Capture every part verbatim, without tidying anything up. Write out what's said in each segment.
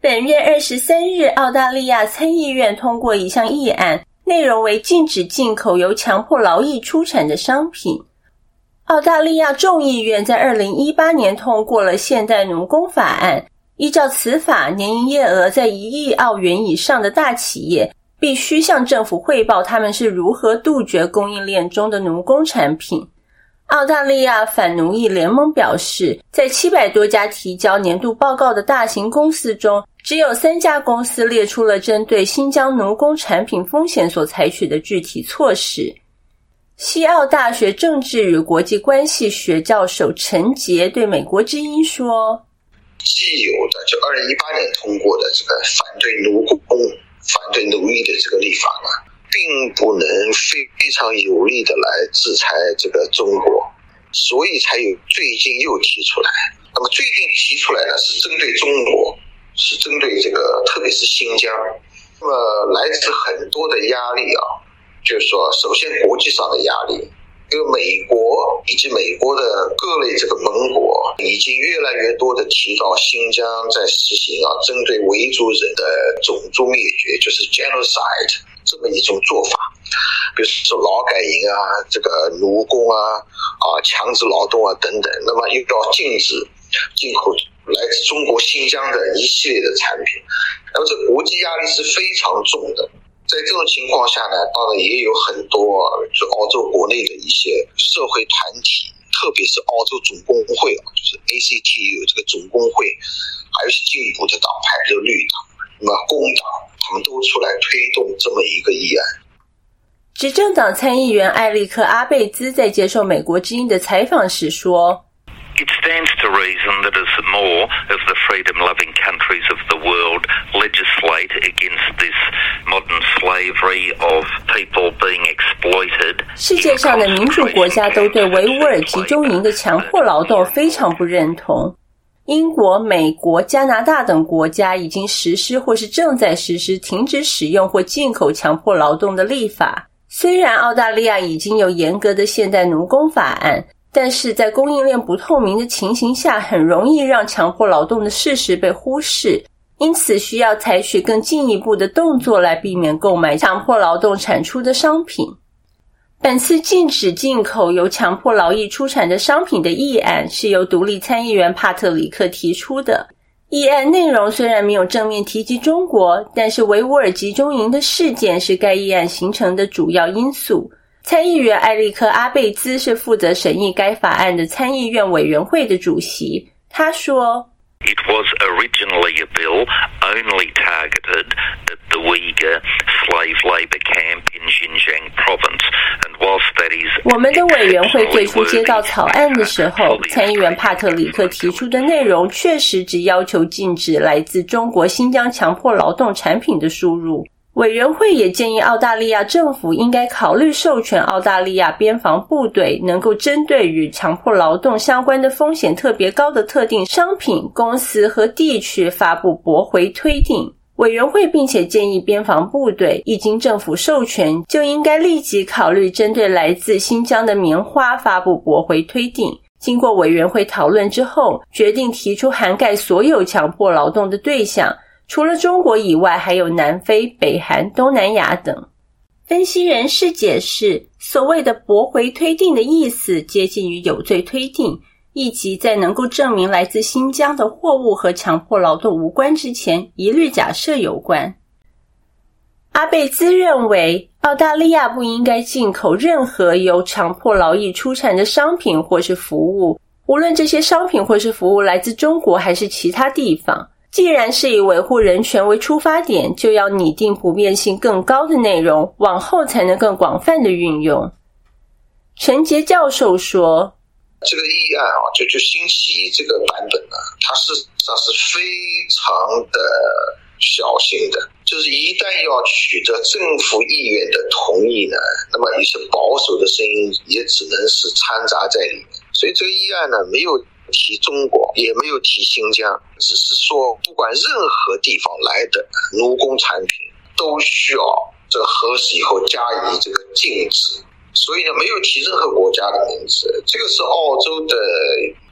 本月二十三日，澳大利亚参议院通过一项议案，内容为禁止进口由强迫劳役出产的商品。澳大利亚众议院在二零一八年通过了现代奴工法案，依照此法，年营业额在一亿澳元以上的大企业必须向政府汇报他们是如何杜绝供应链中的奴工产品。澳大利亚反奴役联盟表示，在七百多家提交年度报告的大型公司中，只有三家公司列出了针对新疆奴工产品风险所采取的具体措施。西澳大学政治与国际关系学教授陈杰对美国之音说， 既有的就二零一八年通过的这个反对奴工、反对奴役的这个立法呢，并不能非常有力的来制裁这个中国，所以才有最近又提出来。那么最近提出来呢，是针对中国，是针对这个特别是新疆。那么来自很多的压力啊，就是说首先国际上的压力，因为美国以及美国的各类这个盟国已经越来越多的提到新疆在实行啊针对维族人的种族灭绝，就是 genocide 这么一种做法，比如说劳改营啊，这个奴工啊啊强制劳动啊等等，那么又要禁止进口来自中国新疆的一系列的产品，那么这国际压力是非常重的。在这种情况下呢，当然也有很多就澳洲国内的一些社会团体，特别是澳洲总工会，就是 A C T U 这个总工会，还有一些进步的党派，就绿党，那么工党，他们都出来推动这么一个议案。 执政党参议员艾利克·阿贝兹在接受美国之音的采访时说， It stands to reason that as more of the freedom-loving countries of the world legislate against this modern slavery of people being exploited. 世界上的民主国家都对维吾尔集中营的强迫劳动非常不认同。英国、美国、加拿大等国家已经实施或是正在实施停止使用或进口强迫劳动的立法。虽然澳大利亚已经有严格的现代奴工法案，但是在供应链不透明的情形下，很容易让强迫劳动的事实被忽视，因此需要采取更进一步的动作来避免购买强迫劳动产出的商品。本次禁止进口由强迫劳役出产的商品的议案是由独立参议员帕特里克提出的。议案内容虽然没有正面提及中国，但是维吾尔集中营的事件是该议案形成的主要因素。参议员艾利克·阿贝兹是负责审议该法案的参议院委员会的主席。他说 It was originally a bill only targeted at the Uyghur slave labour camp in Xinjiang province, and whilst that is 我们的委员会最初接到草案的时候，参议员帕特里克提出的内容确实只要求禁止来自中国新疆强迫劳动产品的输入。委员会也建议澳大利亚政府应该考虑授权澳大利亚边防部队能够针对与强迫劳动相关的风险特别高的特定商品、公司和地区发布驳回推定。委员会并且建议边防部队一经政府授权，就应该立即考虑针对来自新疆的棉花发布驳回推定。经过委员会讨论之后，决定提出涵盖所有强迫劳动的对象，除了中国以外，还有南非、北韩、东南亚等。分析人士解释，所谓的驳回推定的意思接近于有罪推定，意即在能够证明来自新疆的货物和强迫劳动无关之前，一律假设有关。阿贝兹认为，澳大利亚不应该进口任何由强迫劳役出产的商品或是服务，无论这些商品或是服务来自中国还是其他地方。既然是以维护人权为出发点，就要拟定普遍性更高的内容，往后才能更广泛的运用。陈杰教授说， 这个议案啊，就就星期一这个版本呢，它事实上是非常的小心的，就是一旦要取得政府议员的同意呢，那么一些保守的声音也只能是掺杂在里面。所以这个议案呢，没有提中国，也没有提新疆，只是说不管任何地方来的奴工产品都需要这个核实以后加以这个禁止。所以呢，没有提任何国家的名字，这个是澳洲的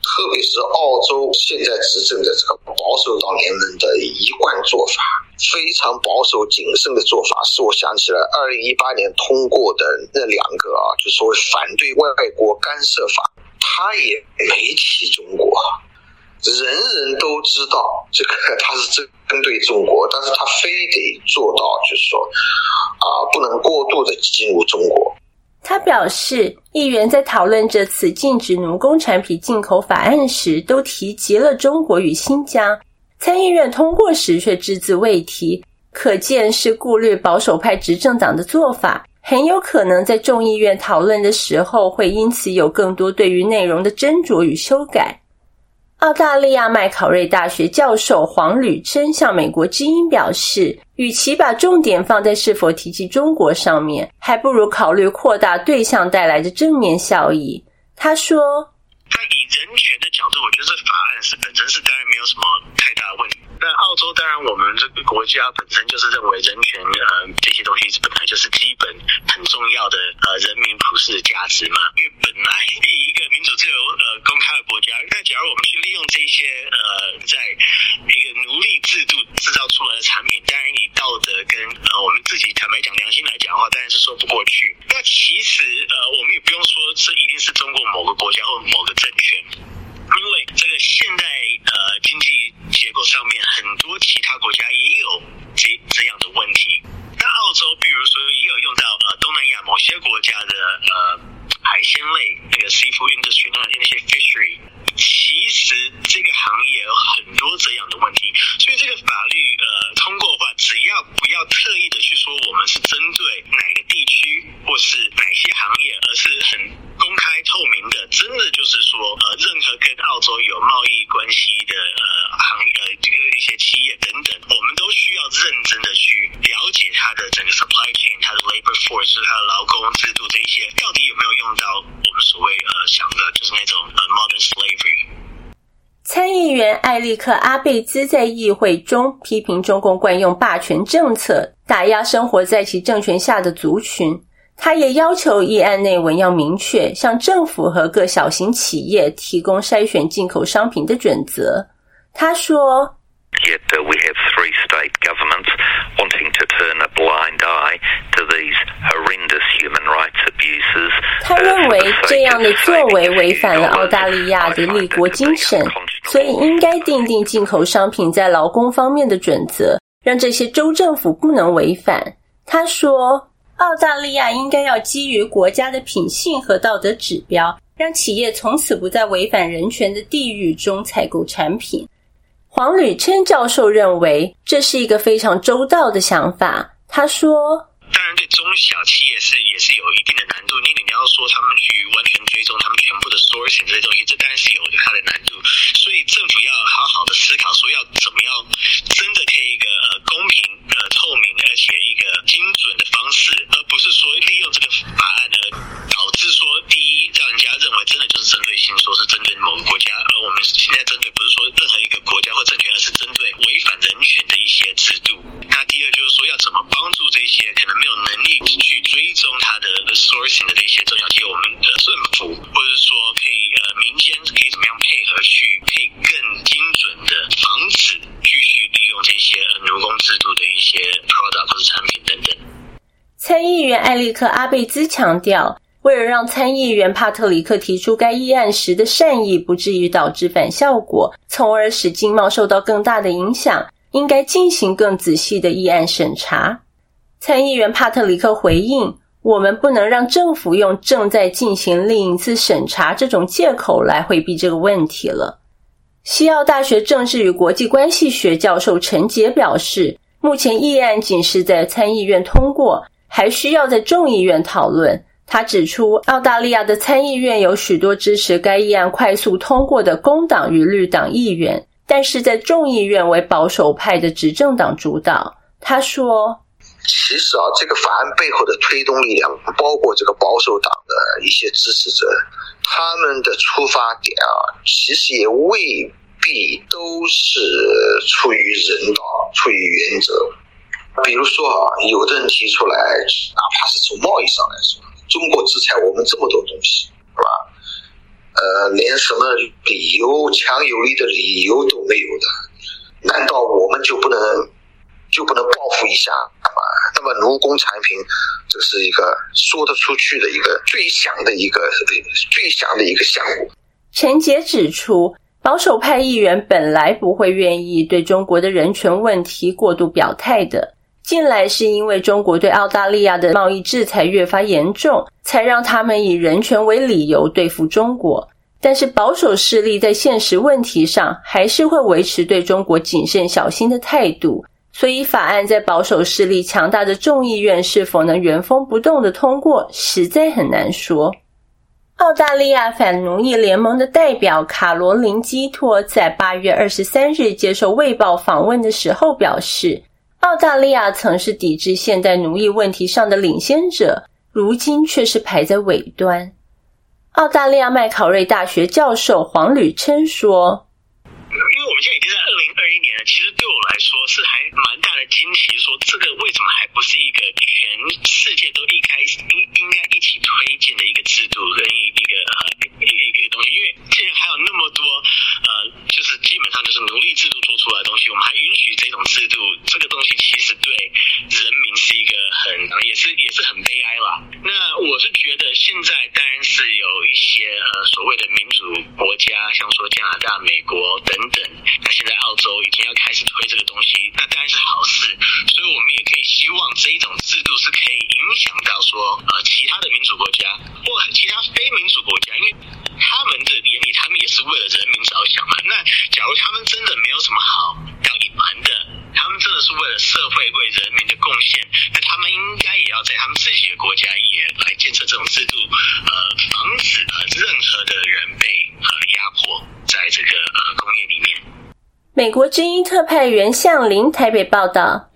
特别是澳洲现在执政的这个保守党联盟的一贯做法，非常保守谨慎的做法，使我想起来二零一八年通过的那两个啊，就所谓反对外国干涉法，他也没提中国，人人都知道这个他是针对中国，但是他非得做到就是说啊，不能过度的进入中国。 他表示，议员在讨论这次禁止奴工产品进口法案时，都提及了中国与新疆，参议院通过时却只字未提，可见是顾虑保守派执政党的做法，很有可能在众议院讨论的时候会因此有更多对于内容的斟酌与修改。澳大利亚麦考瑞大学教授黄吕琛向美国之音表示，与其把重点放在是否提及中国上面，还不如考虑扩大对象带来的正面效益。他说， 但以人权的角度，我觉得这法案是本身是当然没有什么太大的问题。但澳洲当然我们这个国家本身就是认为人权呃这些东西本来就是基本很重要的呃人民普世的价值嘛，因为本来一个民主自由呃公开的国家，那假如我们去利用这些呃在一个奴隶制度制造出来的产品，当然以道德跟呃我们自己坦白讲良心来讲的话，当然是说不过去。那其实呃我们也不用说这一定是中国某个国家或某个政权，因为这个现代呃经济结构上面很多其他国家也有这这样的问题。那澳洲比如说也有用到呃东南亚某些国家的呃海鲜类那个 seafood industry 那那些 fishery， 其实这个行业有很多这样的问题，所以这个法律呃通过的话，只要不要特意的去说我们是针对哪个地区或是哪些行业，而是很公开透明的，真的就是说呃任何跟澳洲有贸易关系的呃行业呃这个一些企业等等，我们都需要认真的去了解它的整个 supply chain， 它的 labor force， 它的劳工制度这一些到底有没有用到我们所谓呃想的就是那种呃 modern slavery。 参议员艾利克·阿贝兹在议会中批评中共惯用霸权政策，打压生活在其政权下的族群。他也要求议案内文要明确，向政府和各小型企业提供筛选进口商品的准则。他说 Yet uh, we have three state governments wanting to turn a blind eye to these horrendous human rights abuses. 他认为这样的作为违反了澳大利亚的立国精神，所以应该订定进口商品在劳工方面的准则，让这些州政府不能违反。他说，澳大利亚应该要基于国家的品性和道德指标，让企业从此不在违反人权的地域中采购产品。黄吕琛教授认为这是一个非常周到的想法。他说， 当然对中小企业是也是有一定的难度，你你要说他们去完全追踪他们全部的 sourcing 这些东西，这当然是有它的难度，所以政府要好好的思考说要怎么样真的可以一个呃公平呃透明而且一个精准的方式，而不是说利用这个法案而导致说第一让人家认为真的就是针对性说是针对某个国家，而我们现在针对不是说任何一个国家或政权，而是针对违反人权的一些制度。那第二就是说要怎么帮助这些可能没有能力去追踪它的 sourcing 的这些中小企业，我们的政府或者说可以呃民间可以怎么样配合去可以更精准的防止继续利用这些呃奴工制度的一些 product 或者产品等等。 参议员艾利克·阿贝兹强调，为了让参议员帕特里克提出该议案时的善意不至于导致反效果，从而使经贸受到更大的影响，应该进行更仔细的议案审查。参议员帕特里克回应，我们不能让政府用正在进行另一次审查这种借口来回避这个问题了。西澳大学政治与国际关系学教授陈杰表示，目前议案仅是在参议院通过，还需要在众议院讨论。他指出，澳大利亚的参议院有许多支持该议案快速通过的工党与绿党议员，但是在众议院为保守派的执政党主导。他说， 其实啊，这个法案背后的推动力量，包括这个保守党的一些支持者，他们的出发点啊，其实也未必都是出于人道、出于原则。比如说啊，有的人提出来，哪怕是从贸易上来说，中国制裁我们这么多东西，是吧？ 呃，连什么理由强有力的理由都没有的，难道我们就不能就不能报复一下吗？那么奴工产品，这是一个说得出去的一个最响的一个最响的一个项目。 陈杰指出，保守派议员本来不会愿意对中国的人权问题过度表态的，近来是因为中国对澳大利亚的贸易制裁越发严重，才让他们以人权为理由对付中国。但是保守势力在现实问题上还是会维持对中国谨慎小心的态度，所以法案在保守势力强大的众议院是否能原封不动地通过，实在很难说。澳大利亚反奴役联盟的代表卡罗琳基托在八月二十三日接受卫报访问的时候表示，澳大利亚曾是抵制现代奴役问题上的领先者，如今却是排在尾端。澳大利亚麦考瑞大学教授黄吕琛说， 因为我们现在已经在二零二一年了，其实对我来说是还蛮大的惊奇，说这个为什么还不是一个全世界都一开始应应该一起推进的一个制度跟一个呃一个一个东西，因为现在还有那么多呃就是基本上就是奴隶制度做出来的东西，我们还允许这种制度，这个东西其实对人民是一个很也是也是很悲哀啦。那我是觉得现在当然是有一些呃所谓的民主国家，像说加拿大、美国等等，那现在澳洲已经要开始推这个东西，那当然是好事。所以我们也可以希望这一种制度是可以影响到说呃其他的民主国家或其他非民主国家，因为他们的眼里他们也是为了人民着想嘛。那假如他们真的没有什么好要隐瞒的，他们真的是为了社会为人民的贡献，那他们应该也要在他们自己的国家也来建设这种制度，呃，防止呃任何的人被呃压迫在这个呃工业里面。 美国之音特派员向林台北报道。